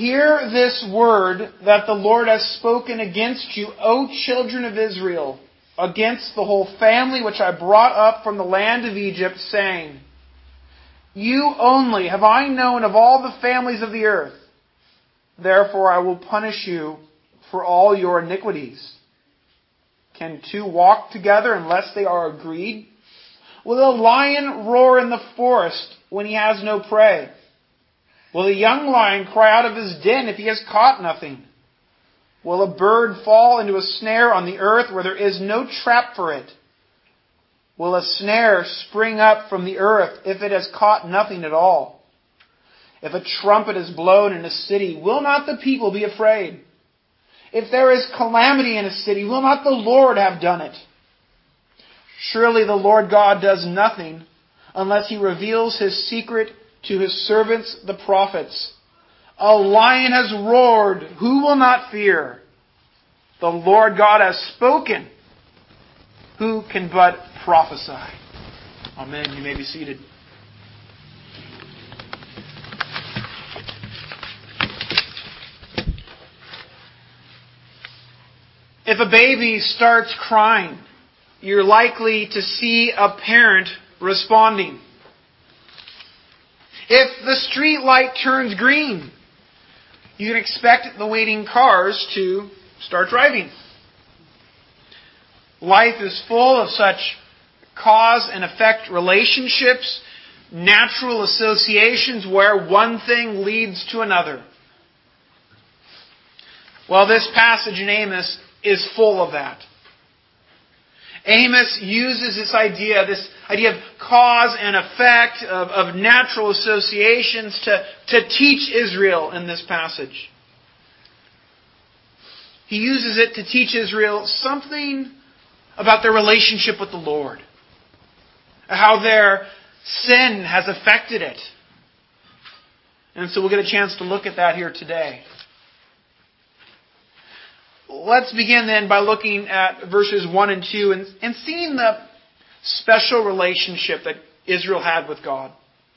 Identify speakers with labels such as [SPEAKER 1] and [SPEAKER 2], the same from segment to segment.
[SPEAKER 1] Hear this word that the Lord has spoken against you, O children of Israel, against the whole family which I brought up from the land of Egypt, saying, You only have I known of all the families of the earth. Therefore I will punish you for all your iniquities. Can two walk together unless they are agreed? Will a lion roar in the forest when he has no prey? Will a young lion cry out of his den if he has caught nothing? Will a bird fall into a snare on the earth where there is no trap for it? Will a snare spring up from the earth if it has caught nothing at all? If a trumpet is blown in a city, will not the people be afraid? If there is calamity in a city, will not the Lord have done it? Surely the Lord God does nothing unless He reveals His secret to His servants the prophets. A lion has roared. Who will not fear? The Lord God has spoken. Who can but prophesy? Amen. You may be seated. If a baby starts crying, you're likely to see a parent responding. If the street light turns green, you can expect the waiting cars to start driving. Life is full of such cause and effect relationships, natural associations where one thing leads to another. Well, this passage in Amos is full of that. Amos uses this idea of cause and effect, of natural associations to teach Israel in this passage. He uses it to teach Israel something about their relationship with the Lord. How their sin has affected it. And so we'll get a chance to look at that here today. Let's begin then by looking at verses 1 and 2 and seeing the special relationship that Israel had with God.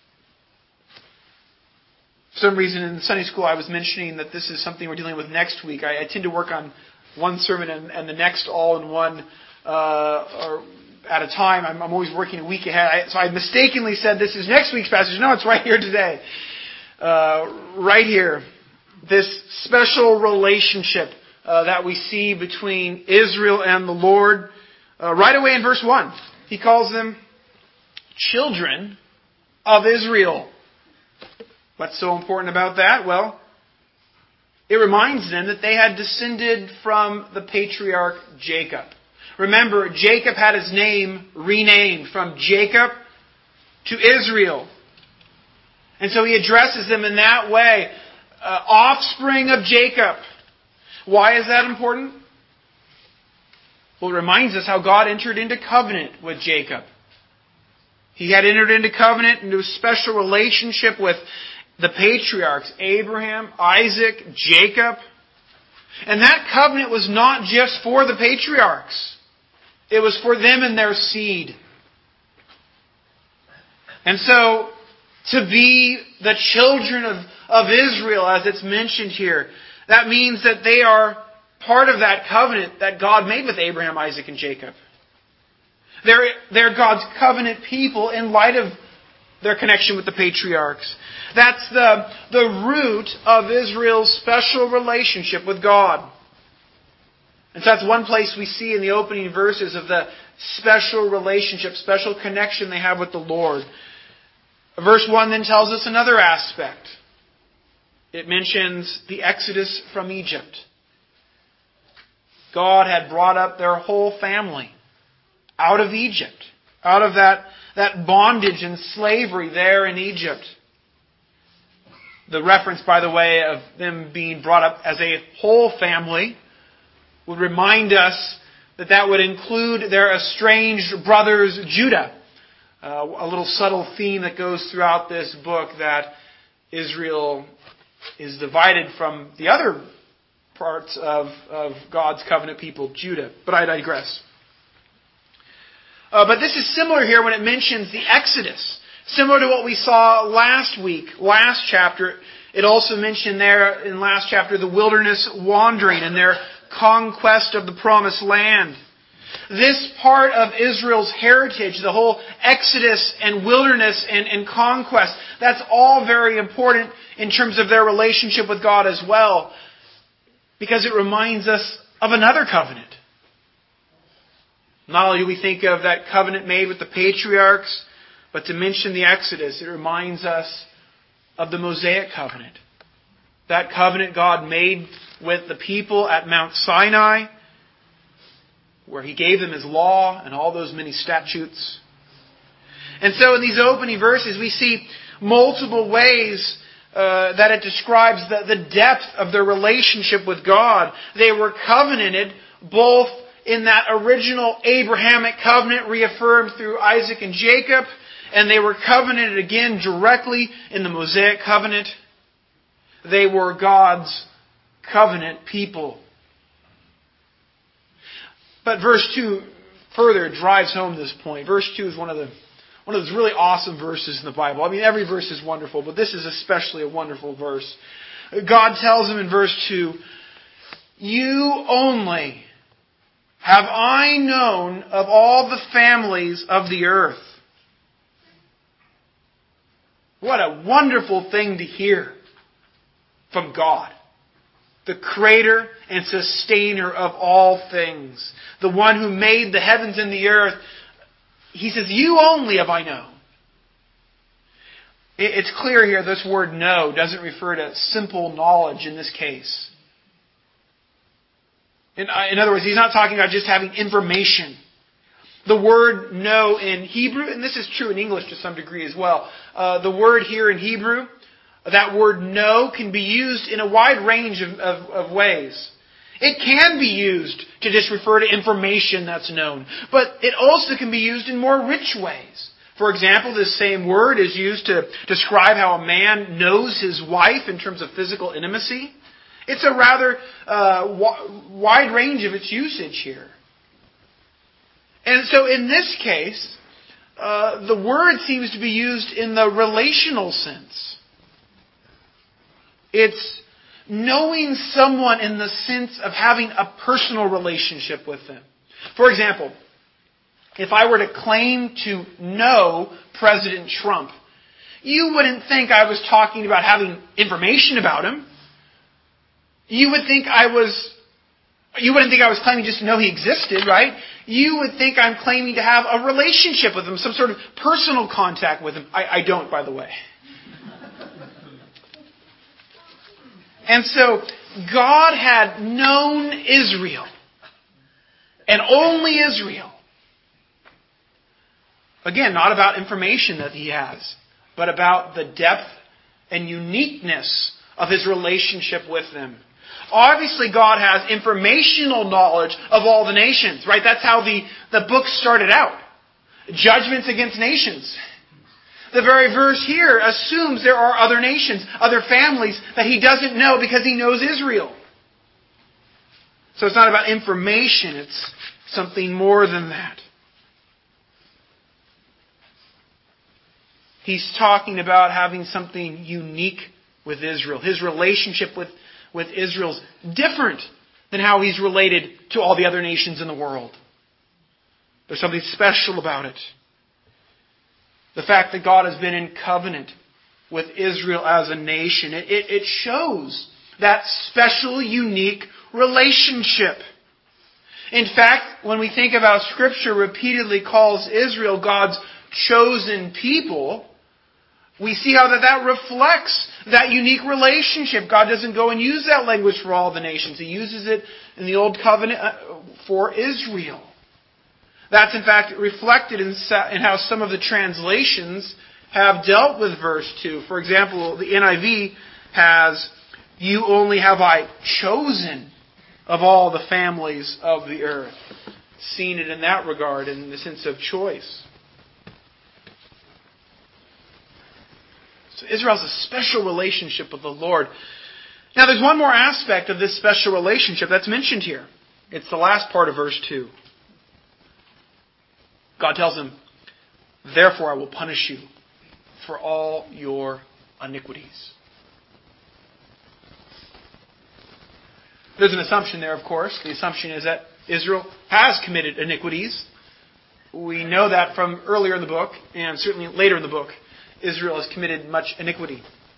[SPEAKER 1] For some reason in Sunday school I was mentioning that this is something we're dealing with next week. I tend to work on one sermon and the next all in one or at a time. I'm always working a week ahead. So I mistakenly said this is next week's passage. No, it's right here today. Right here. This special relationship that we see between Israel and the Lord. Right away in verse 1, He calls them children of Israel. What's so important about that? Well, it reminds them that they had descended from the patriarch Jacob. Remember, Jacob had his name renamed from Jacob to Israel. And so he addresses them in that way. Offspring of Jacob. Why is that important? Well, it reminds us how God entered into covenant with Jacob. He had entered into covenant, into a special relationship with the patriarchs, Abraham, Isaac, Jacob. And that covenant was not just for the patriarchs. It was for them and their seed. And so, to be the children of Israel, as it's mentioned here, that means that they are part of that covenant that God made with Abraham, Isaac, and Jacob. They're God's covenant people in light of their connection with the patriarchs. That's the root of Israel's special relationship with God. And so that's one place we see in the opening verses of the special relationship, special connection they have with the Lord. Verse 1 then tells us another aspect. It mentions the exodus from Egypt. God had brought up their whole family out of Egypt, out of that bondage and slavery there in Egypt. The reference, by the way, of them being brought up as a whole family would remind us that would include their estranged brothers, Judah. A little subtle theme that goes throughout this book, that Israel is divided from the other parts of God's covenant people, Judah. But I digress. But this is similar here when it mentions the Exodus. Similar to what we saw last week, last chapter. It also mentioned there in last chapter the wilderness wandering and their conquest of the promised land. This part of Israel's heritage, the whole exodus and wilderness and conquest, that's all very important in terms of their relationship with God as well, because it reminds us of another covenant. Not only do we think of that covenant made with the patriarchs, but to mention the Exodus, it reminds us of the Mosaic covenant. That covenant God made with the people at Mount Sinai, where He gave them His law and all those many statutes. And so in these opening verses, we see multiple ways that it describes the depth of their relationship with God. They were covenanted both in that original Abrahamic covenant reaffirmed through Isaac and Jacob, and they were covenanted again directly in the Mosaic covenant. They were God's covenant people. But verse 2 further drives home this point. Verse 2 is one of those really awesome verses in the Bible. I mean, every verse is wonderful, but this is especially a wonderful verse. God tells him in verse 2, "You only have I known of all the families of the earth." What a wonderful thing to hear from God, the creator and sustainer of all things, the one who made the heavens and the earth. He says, "You only have I known." It's clear here this word know doesn't refer to simple knowledge in this case. In other words, he's not talking about just having information. The word know in Hebrew, and this is true in English to some degree as well, the word here in Hebrew, that word know can be used in a wide range of ways. It can be used to just refer to information that's known, but it also can be used in more rich ways. For example, this same word is used to describe how a man knows his wife in terms of physical intimacy. It's a rather wide range of its usage here. And so in this case, the word seems to be used in the relational sense. It's knowing someone in the sense of having a personal relationship with them. For example, if I were to claim to know President Trump, you wouldn't think I was talking about having information about him. You wouldn't think I was claiming just to know he existed, right? You would think I'm claiming to have a relationship with him, some sort of personal contact with him. I don't, by the way. And so, God had known Israel, and only Israel. Again, not about information that He has, but about the depth and uniqueness of His relationship with them. Obviously, God has informational knowledge of all the nations, right? That's how the book started out. Judgments against nations. The very verse here assumes there are other nations, other families that He doesn't know because He knows Israel. So it's not about information, it's something more than that. He's talking about having something unique with Israel. His relationship with Israel's different than how He's related to all the other nations in the world. There's something special about it. The fact that God has been in covenant with Israel as a nation, it shows that special, unique relationship. In fact, when we think about Scripture repeatedly calls Israel God's chosen people, we see how that reflects that unique relationship. God doesn't go and use that language for all the nations. He uses it in the Old Covenant for Israel. That's in fact reflected in how some of the translations have dealt with verse 2. For example, the NIV has, "You only have I chosen of all the families of the earth." Seen it in that regard, in the sense of choice. So Israel has a special relationship with the Lord. Now there's one more aspect of this special relationship that's mentioned here. It's the last part of verse 2. God tells him, "Therefore I will punish you for all your iniquities." There's an assumption there, of course. The assumption is that Israel has committed iniquities. We know that from earlier in the book, and certainly later in the book, Israel has committed much iniquity.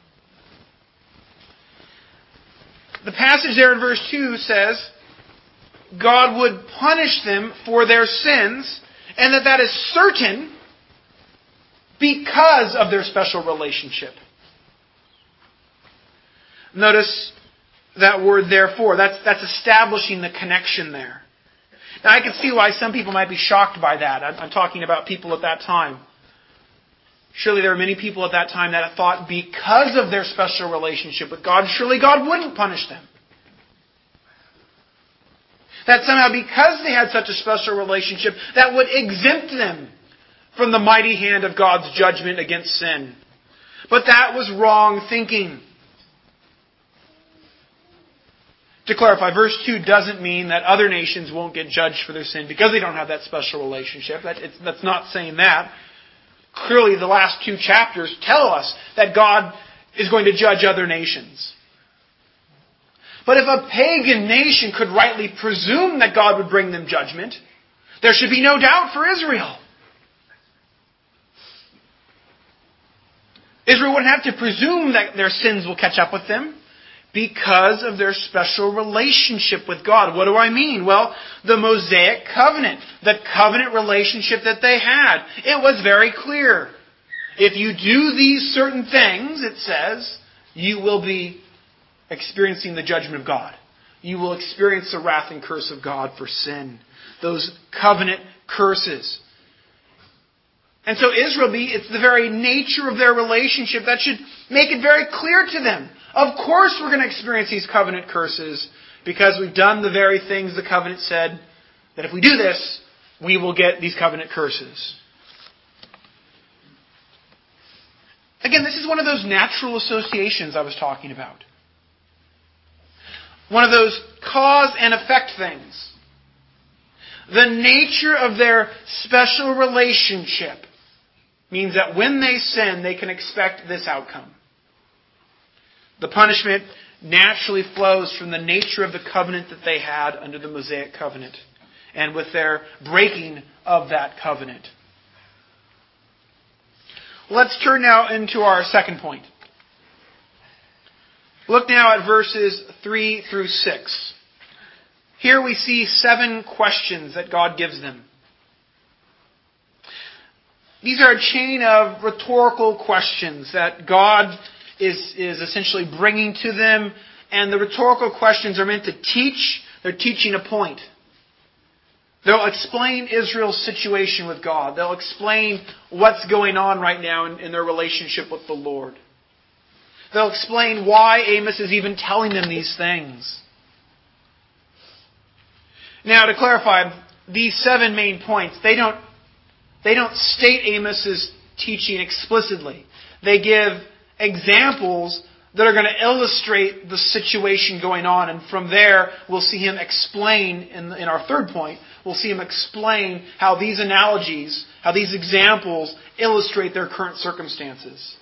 [SPEAKER 1] The passage there in verse 2 says, God would punish them for their sins, and that is certain because of their special relationship. Notice that word therefore. That's establishing the connection there. Now I can see why some people might be shocked by that. I'm talking about people at that time. Surely there were many people at that time that thought because of their special relationship with God, surely God wouldn't punish them. That somehow because they had such a special relationship, that would exempt them from the mighty hand of God's judgment against sin. But that was wrong thinking. To clarify, verse 2 doesn't mean that other nations won't get judged for their sin because they don't have that special relationship. That's not saying that. Clearly, the last 2 chapters tell us that God is going to judge other nations. But if a pagan nation could rightly presume that God would bring them judgment, there should be no doubt for Israel. Israel wouldn't have to presume that their sins will catch up with them because of their special relationship with God. What do I mean? Well, the Mosaic covenant, the covenant relationship that they had, it was very clear. If you do these certain things, it says, you will be experiencing the judgment of God. You will experience the wrath and curse of God for sin. Those covenant curses. And so Israel, it's the very nature of their relationship that should make it very clear to them. Of course we're going to experience these covenant curses because we've done the very things the covenant said that if we do this, we will get these covenant curses. Again, this is one of those natural associations I was talking about. One of those cause and effect things. The nature of their special relationship means that when they sin, they can expect this outcome. The punishment naturally flows from the nature of the covenant that they had under the Mosaic covenant and with their breaking of that covenant. Let's turn now into our second point. Look now at verses 3 through 6. Here we see 7 questions that God gives them. These are a chain of rhetorical questions that God is essentially bringing to them. And the rhetorical questions are meant to teach. They're teaching a point. They'll explain Israel's situation with God. They'll explain what's going on right now in their relationship with the Lord. They'll explain why Amos is even telling them these things. Now, to clarify, these 7 main points, they don't state Amos's teaching explicitly. They give examples that are going to illustrate the situation going on. And from there, we'll see him explain, in our third point, we'll see him explain how these analogies, how these examples illustrate their current circumstances.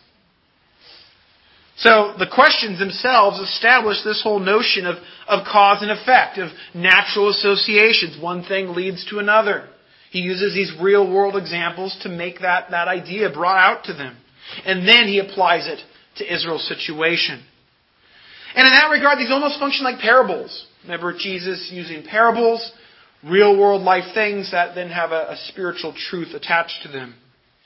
[SPEAKER 1] So the questions themselves establish this whole notion of cause and effect, of natural associations. One thing leads to another. He uses these real-world examples to make that idea brought out to them. And then he applies it to Israel's situation. And in that regard, these almost function like parables. Remember Jesus using parables, real-world life things that then have a spiritual truth attached to them.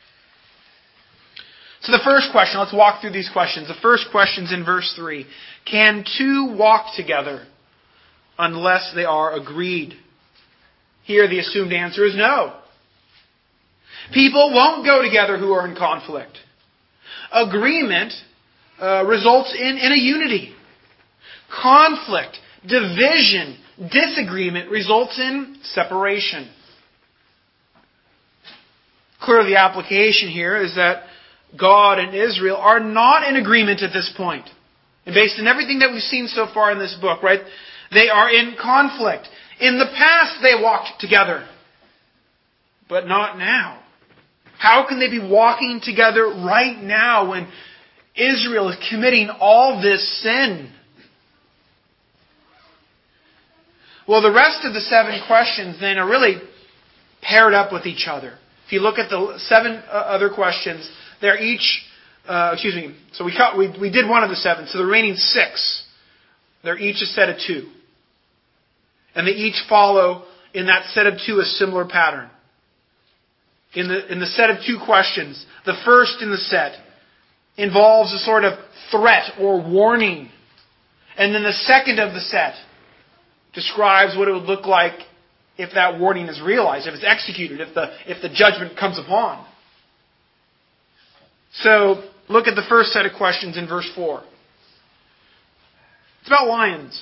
[SPEAKER 1] So the first question, let's walk through these questions. The first question's in verse 3. Can 2 walk together unless they are agreed? Here the assumed answer is no. People won't go together who are in conflict. Agreement results in a unity. Conflict, division, disagreement results in separation. Clearly the application here is that God and Israel are not in agreement at this point. And based on everything that we've seen so far in this book, right? They are in conflict. In the past, they walked together. But not now. How can they be walking together right now when Israel is committing all this sin? Well, the rest of the 7 questions then are really paired up with each other. If you look at the 7 other questions, they're each, so we did one of the 7, so the remaining 6, they're each a set of 2. And they each follow, in that set of 2, a similar pattern. In the set of 2 questions, the first in the set involves a sort of threat or warning. And then the second of the set describes what it would look like if that warning is realized, if it's executed, if the judgment comes upon. So, look at the first set of questions in verse 4. It's about lions.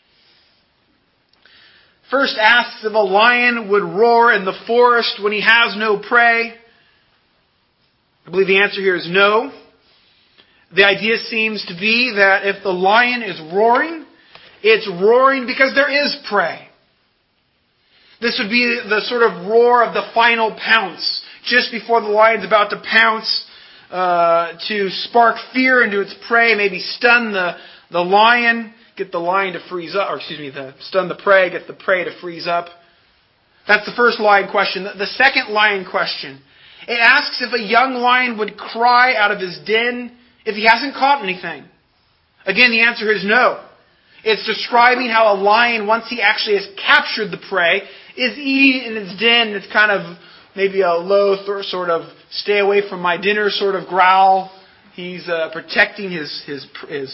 [SPEAKER 1] First asks if a lion would roar in the forest when he has no prey. I believe the answer here is no. The idea seems to be that if the lion is roaring, it's roaring because there is prey. This would be the sort of roar of the final pounce, just before the lion's about to pounce, to spark fear into its prey, maybe stun the lion, get the lion to freeze up, stun the prey, get the prey to freeze up. That's the first lion question. The second lion question, it asks if a young lion would cry out of his den if he hasn't caught anything. Again, the answer is no. It's describing how a lion, once he actually has captured the prey, is eating in its den. It's kind of maybe a low sort of stay away from my dinner sort of growl. He's protecting his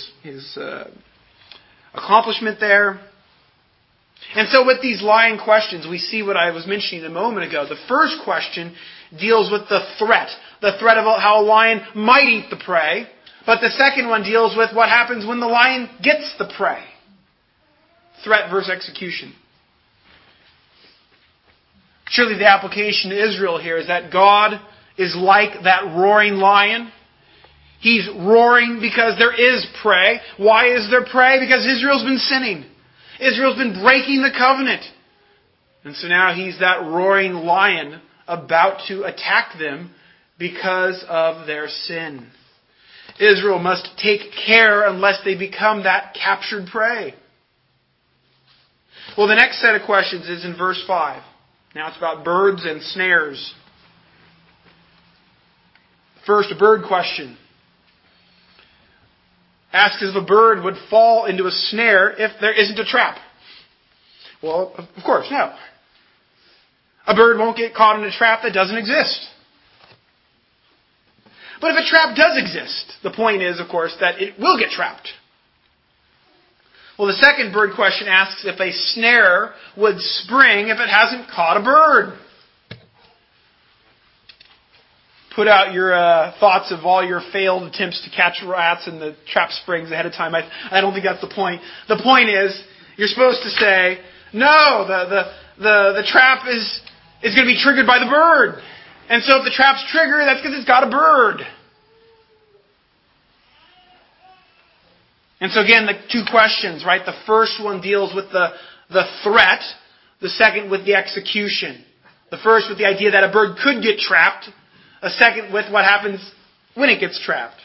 [SPEAKER 1] accomplishment there. And so with these lion questions, we see what I was mentioning a moment ago. The first question deals with the threat of how a lion might eat the prey. But the second one deals with what happens when the lion gets the prey. Threat versus execution. Surely the application to Israel here is that God is like that roaring lion. He's roaring because there is prey. Why is there prey? Because Israel's been sinning. Israel's been breaking the covenant. And so now he's that roaring lion about to attack them because of their sin. Israel must take care unless they become that captured prey. Well, the next set of questions is in verse 5. Now it's about birds and snares. First, a bird question. Asks if a bird would fall into a snare if there isn't a trap. Well, of course, no. A bird won't get caught in a trap that doesn't exist. But if a trap does exist, the point is, of course, that it will get trapped. Well, the second bird question asks if a snare would spring if it hasn't caught a bird. Put out your thoughts of all your failed attempts to catch rats and the trap springs ahead of time. I don't think that's the point. The point is, you're supposed to say, no, the trap is going to be triggered by the bird. And so if the trap's triggered, that's because it's got a bird. And so again, the 2 questions, right? The first one deals with the threat. The second with the execution. The first with the idea that a bird could get trapped. A second with what happens when it gets trapped.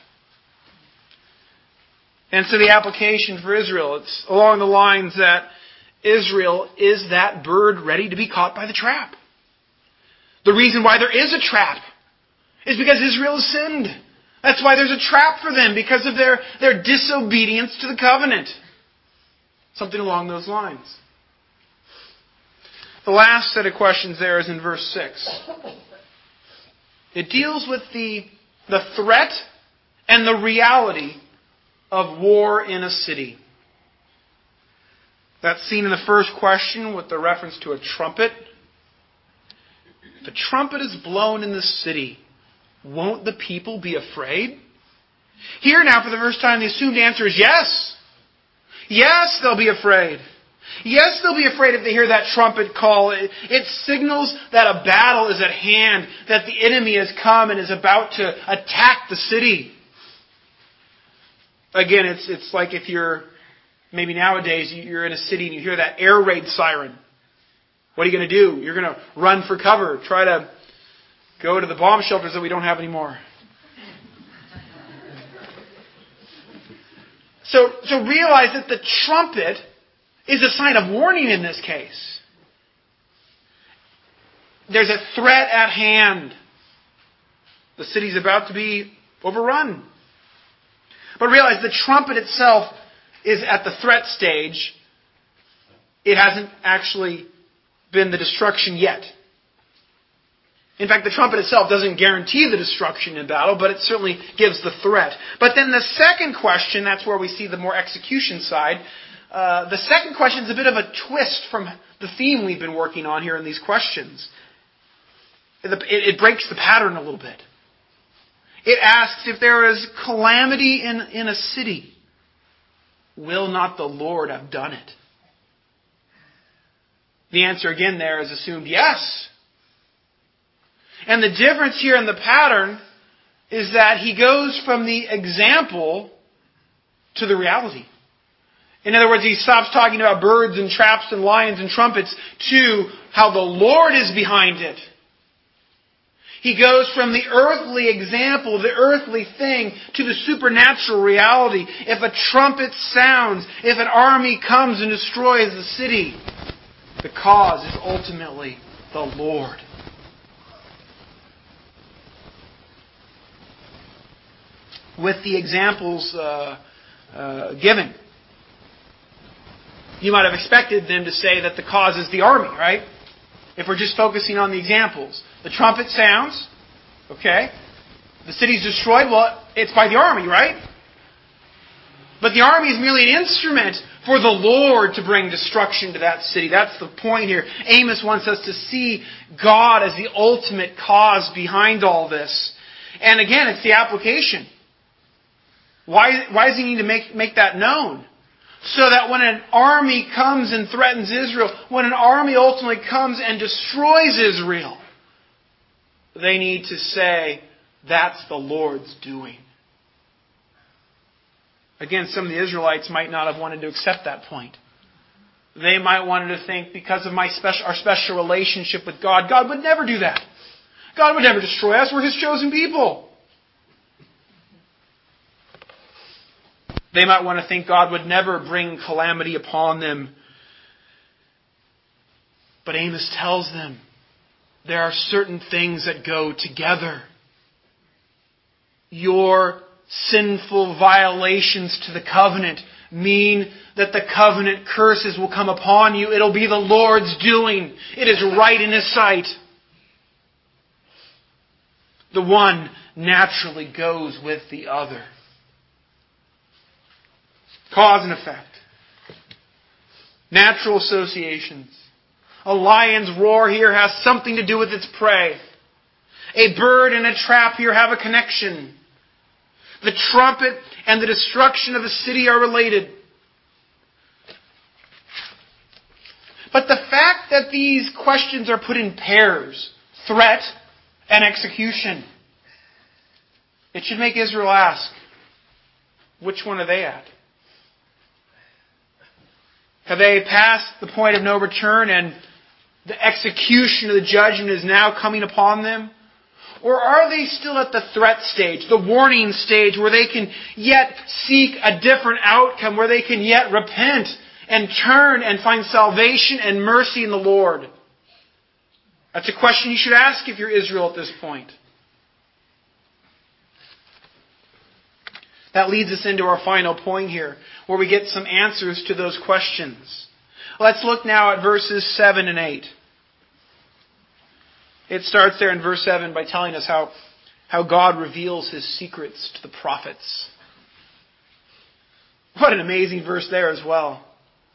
[SPEAKER 1] And so the application for Israel, it's along the lines that Israel is that bird ready to be caught by the trap. The reason why there is a trap is because Israel has sinned. That's why there's a trap for them, because of their disobedience to the covenant. Something along those lines. The last set of questions there is in verse 6. It deals with the threat and the reality of war in a city. That's seen in the first question with the reference to a trumpet. If a trumpet is blown in the city, won't the people be afraid? Here now, for the first time, the assumed answer is yes. Yes, they'll be afraid. Yes, they'll be afraid if they hear that trumpet call. It signals that a battle is at hand, that the enemy has come and is about to attack the city. Again, it's like if you're, maybe nowadays, you're in a city and you hear that air raid siren. What are you going to do? You're going to run for cover. Try to go to the bomb shelters that we don't have anymore. So realize that the trumpet is a sign of warning in this case. There's a threat at hand. The city's about to be overrun. But realize the trumpet itself is at the threat stage. It hasn't actually been the destruction yet. In fact, the trumpet itself doesn't guarantee the destruction in battle, but it certainly gives the threat. But then the second question, that's where we see the more execution side. The second question is a bit of a twist from the theme we've been working on here in these questions. It breaks the pattern a little bit. It asks, if there is calamity in a city, will not the Lord have done it? The answer again there is assumed yes. And the difference here in the pattern is that he goes from the example to the reality. In other words, he stops talking about birds and traps and lions and trumpets to how the Lord is behind it. He goes from the earthly example, the earthly thing, to the supernatural reality. If a trumpet sounds, if an army comes and destroys the city, the cause is ultimately the Lord. With the examples given, you might have expected them to say that the cause is the army, right? If we're just focusing on the examples. The trumpet sounds, okay? The city's destroyed, well, it's by the army, right? But the army is merely an instrument for the Lord to bring destruction to that city. That's the point here. Amos wants us to see God as the ultimate cause behind all this. And again, it's the application. Why does he need to make that known? So that when an army comes and threatens Israel, when an army ultimately comes and destroys Israel, they need to say, that's the Lord's doing. Again, some of the Israelites might not have wanted to accept that point. They might wanted to think, because of our special relationship with God, God would never do that. God would never destroy us. We're His chosen people. They might want to think God would never bring calamity upon them. But Amos tells them there are certain things that go together. Your sinful violations to the covenant mean that the covenant curses will come upon you. It'll be the Lord's doing. It is right in His sight. The one naturally goes with the other. Cause and effect. Natural associations. A lion's roar here has something to do with its prey. A bird and a trap here have a connection. The trumpet and the destruction of a city are related. But the fact that these questions are put in pairs, threat and execution, it should make Israel ask, which one are they at? Have they passed the point of no return and the execution of the judgment is now coming upon them? Or are they still at the threat stage, the warning stage, where they can yet seek a different outcome, where they can yet repent and turn and find salvation and mercy in the Lord? That's a question you should ask if you're Israel at this point. That leads us into our final point here, where we get some answers to those questions. Let's look now at verses 7 and 8. It starts there in verse 7 by telling us how God reveals His secrets to the prophets. What an amazing verse there as well.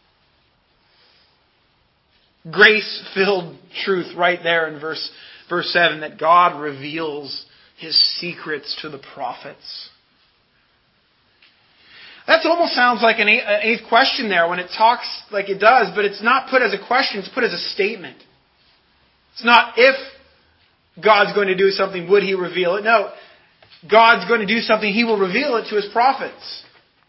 [SPEAKER 1] Grace-filled truth right there in verse 7, that God reveals His secrets to the prophets. That almost sounds like an eighth question there when it talks like it does, but it's not put as a question, it's put as a statement. It's not if God's going to do something, would He reveal it? No, God's going to do something, He will reveal it to His prophets.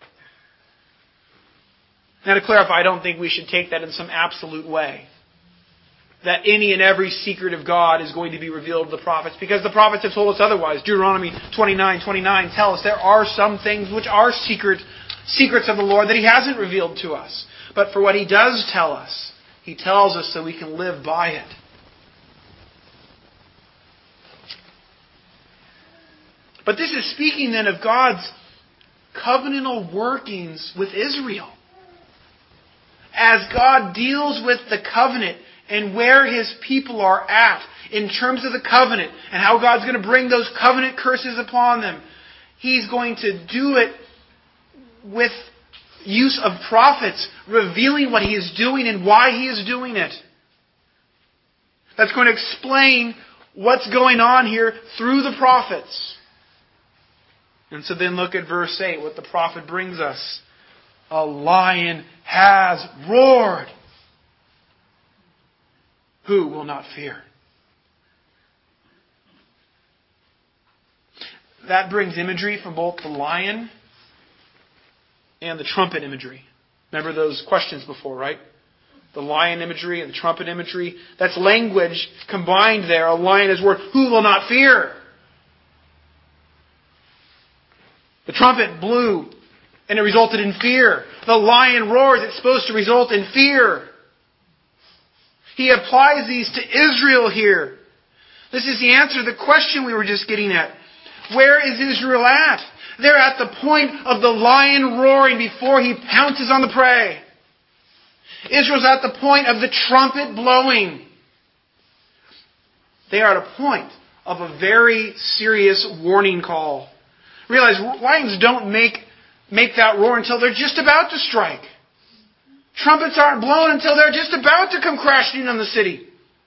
[SPEAKER 1] Now to clarify, I don't think we should take that in some absolute way. That any and every secret of God is going to be revealed to the prophets, because the prophets have told us otherwise. Deuteronomy 29:29 tell us there are some things which are secrets of the Lord that He hasn't revealed to us. but for what He does tell us. He tells us so we can live by it. But this is speaking then of God's covenantal workings with Israel. As God deals with the covenant and where His people are at in terms of the covenant and how God's going to bring those covenant curses upon them, He's going to do it with use of prophets, revealing what He is doing and why He is doing it. That's going to explain what's going on here through the prophets. And so then look at verse 8, what the prophet brings us. A lion has roared. Who will not fear? That brings imagery from both the lion and the trumpet imagery. Remember those questions before, right? The lion imagery and the trumpet imagery. That's language combined there. A lion has roared. Who will not fear? The trumpet blew, and it resulted in fear. The lion roars. It's supposed to result in fear. He applies these to Israel here. This is the answer to the question we were just getting at. Where is Israel at? They're at the point of the lion roaring before he pounces on the prey. Israel's at the point of the trumpet blowing. They are at a point of a very serious warning call. Realize, lions don't make that roar until they're just about to strike. Trumpets aren't blown until they're just about to come crashing in on the city.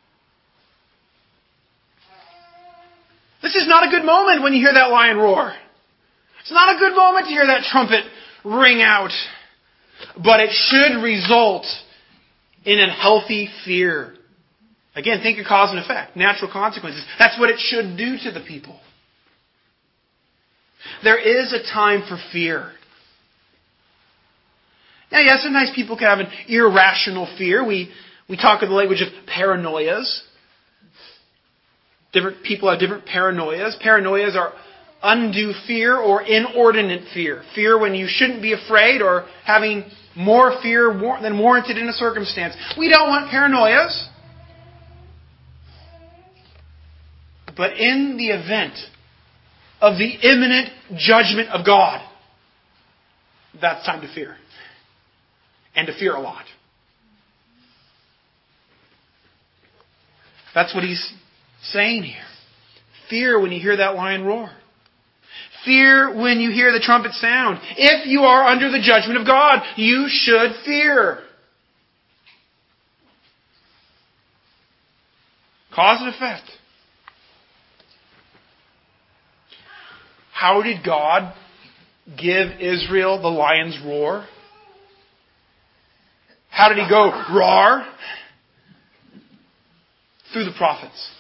[SPEAKER 1] This is not a good moment when you hear that lion roar. It's not a good moment to hear that trumpet ring out. But it should result in a healthy fear. Again, think of cause and effect. Natural consequences. That's what it should do to the people. There is a time for fear. Now, yes, sometimes people can have an irrational fear. We talk in the language of paranoias. Different people have different paranoias. Paranoias are undue fear or inordinate fear. Fear when you shouldn't be afraid or having more fear than warranted in a circumstance. We don't want paranoias. But in the event of the imminent judgment of God, that's time to fear. And to fear a lot. That's what he's saying here. Fear when you hear that lion roar. Fear when you hear the trumpet sound. If you are under the judgment of God, you should fear. Cause and effect. How did God give Israel the lion's roar? How did he go roar? Through the prophets.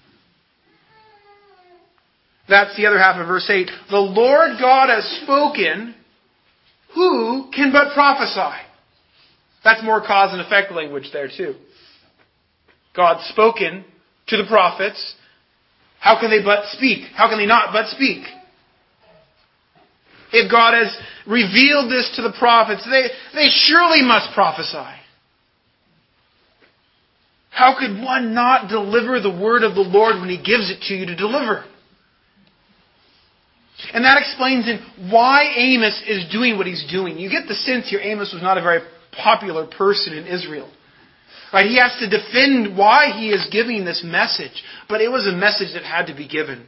[SPEAKER 1] That's the other half of verse 8. The Lord God has spoken. Who can but prophesy? That's more cause and effect language there too. God's spoken to the prophets. How can they but speak? How can they not but speak? If God has revealed this to the prophets, they surely must prophesy. How could one not deliver the word of the Lord when He gives it to you to deliver? And that explains why Amos is doing what he's doing. You get the sense here Amos was not a very popular person in Israel. Right? He has to defend why he is giving this message. But it was a message that had to be given.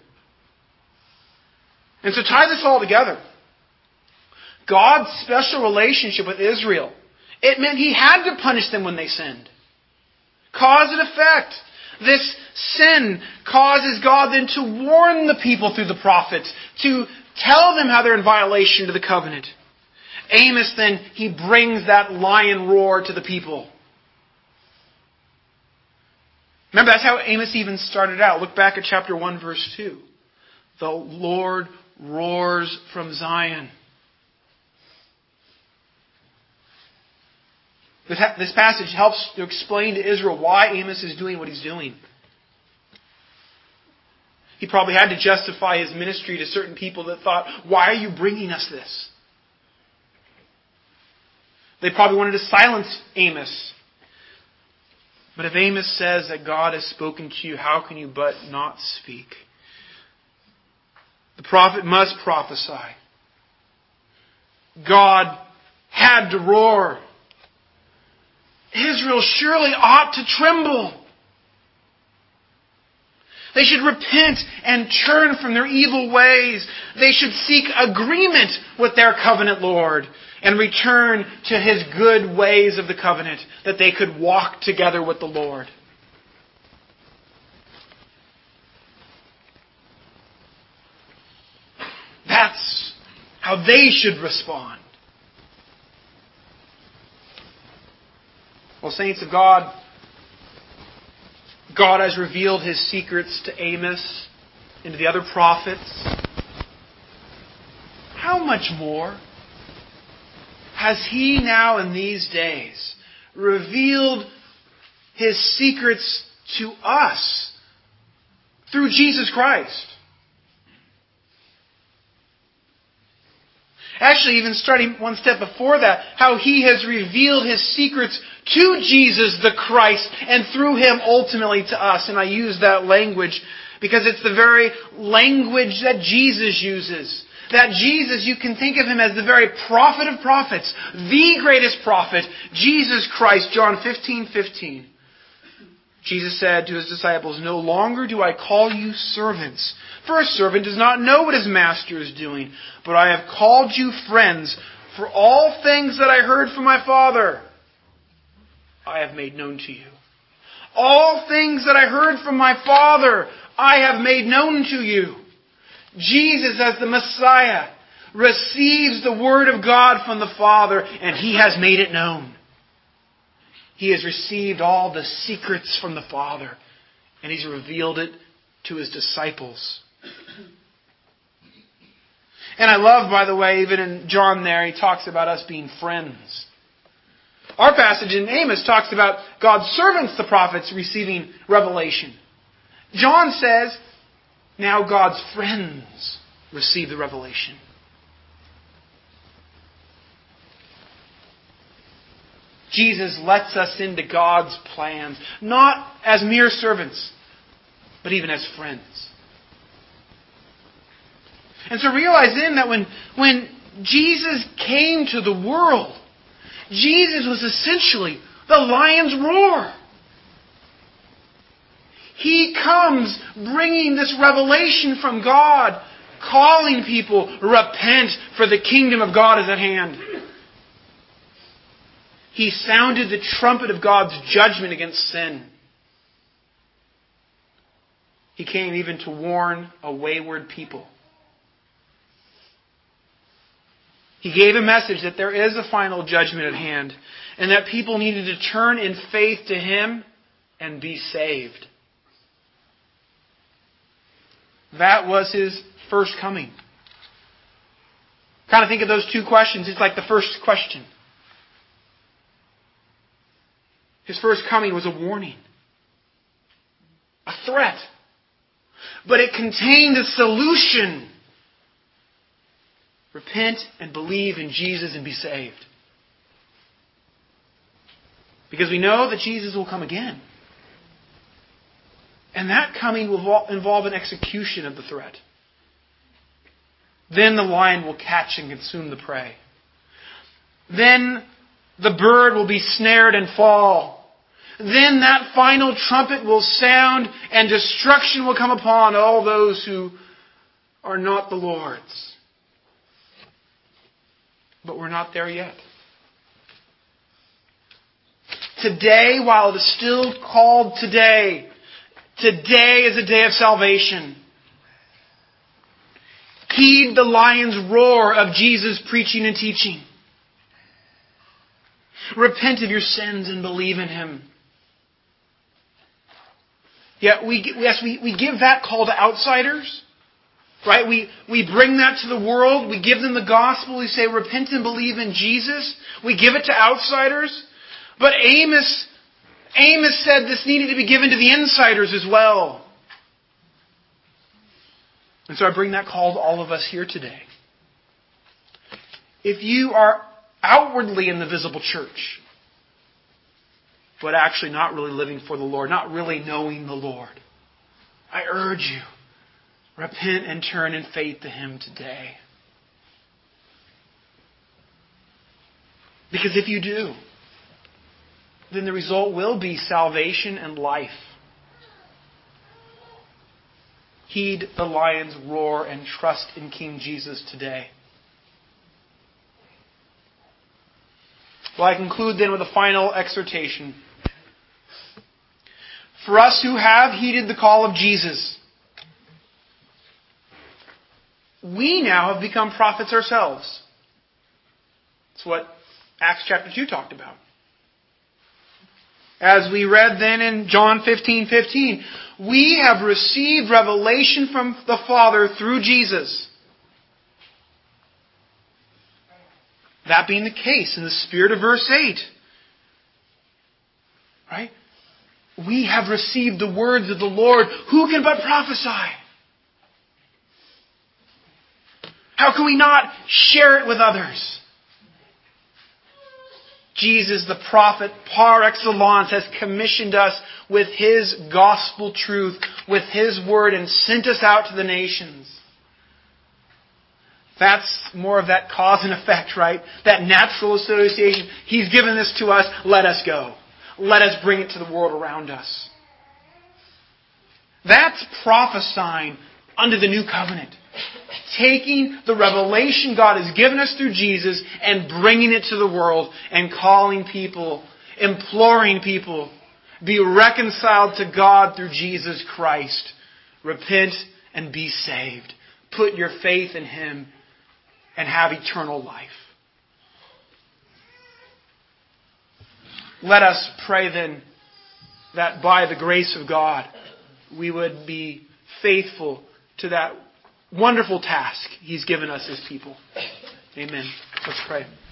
[SPEAKER 1] And so tie this all together. God's special relationship with Israel. It meant He had to punish them when they sinned. Cause and effect. This sin causes God then to warn the people through the prophets, to tell them how they're in violation to the covenant. Amos then, he brings that lion roar to the people. Remember, that's how Amos even started out. Look back at chapter 1, verse 2. The Lord roars from Zion. This passage helps to explain to Israel why Amos is doing what he's doing. He probably had to justify his ministry to certain people that thought, why are you bringing us this? They probably wanted to silence Amos. But if Amos says that God has spoken to you, how can you but not speak? The prophet must prophesy. God had to roar. Israel surely ought to tremble. They should repent and turn from their evil ways. They should seek agreement with their covenant Lord and return to His good ways of the covenant, that they could walk together with the Lord. That's how they should respond. Well, saints of God, God has revealed His secrets to Amos and to the other prophets. How much more has He now in these days revealed His secrets to us through Jesus Christ? Actually, even starting one step before that, how He has revealed His secrets to Jesus the Christ and through Him ultimately to us. And I use that language because it's the very language that Jesus uses. That Jesus, you can think of Him as the very prophet of prophets, the greatest prophet, Jesus Christ. John 15:15. Jesus said to His disciples, "No longer do I call you servants, for a servant does not know what his master is doing. But I have called you friends, for all things that I heard from my Father, I have made known to you." All things that I heard from my Father, I have made known to you. Jesus, as the Messiah, receives the Word of God from the Father, and He has made it known. He has received all the secrets from the Father, and He's revealed it to His disciples. And I love, by the way, even in John there, he talks about us being friends. Our passage in Amos talks about God's servants, the prophets, receiving revelation. John says, now God's friends receive the revelation. Jesus lets us into God's plans, not as mere servants, but even as friends. And so realize then that when Jesus came to the world, Jesus was essentially the lion's roar. He comes bringing this revelation from God, calling people, repent, for the kingdom of God is at hand. He sounded the trumpet of God's judgment against sin. He came even to warn a wayward people. He gave a message that there is a final judgment at hand, and that people needed to turn in faith to Him and be saved. That was His first coming. Kind of think of those two questions. It's like the first question. His first coming was a warning, a threat, but it contained a solution. Repent and believe in Jesus and be saved. Because we know that Jesus will come again. And that coming will involve an execution of the threat. Then the lion will catch and consume the prey. Then the bird will be snared and fall. Then that final trumpet will sound and destruction will come upon all those who are not the Lord's. But we're not there yet. Today, while it is still called today, today is a day of salvation. Heed the lion's roar of Jesus' preaching and teaching. Repent of your sins and believe in Him. Yet we give that call to outsiders. Right? We bring that to the world. We give them the gospel. We say, repent and believe in Jesus. We give it to outsiders. But Amos said this needed to be given to the insiders as well. And so I bring that call to all of us here today. If you are outwardly in the visible church, but actually not really living for the Lord, not really knowing the Lord. I urge you, repent and turn in faith to Him today. Because if you do, then the result will be salvation and life. Heed the lion's roar and trust in King Jesus today. Well, I conclude then with a final exhortation. For us who have heeded the call of Jesus, we now have become prophets ourselves. That's what Acts chapter 2 talked about. As we read then in John 15:15, we have received revelation from the Father through Jesus. That being the case in the spirit of verse 8. Right? We have received the words of the Lord. Who can but prophesy? How can we not share it with others? Jesus, the prophet par excellence, has commissioned us with His gospel truth, with His word, and sent us out to the nations. That's more of that cause and effect, right? That natural association. He's given this to us. Let us go. Let us bring it to the world around us. That's prophesying under the new covenant. Taking the revelation God has given us through Jesus and bringing it to the world and calling people, imploring people, be reconciled to God through Jesus Christ. Repent and be saved. Put your faith in Him and have eternal life. Let us pray then that by the grace of God we would be faithful to that wonderful task He's given us as people. Amen. Let's pray.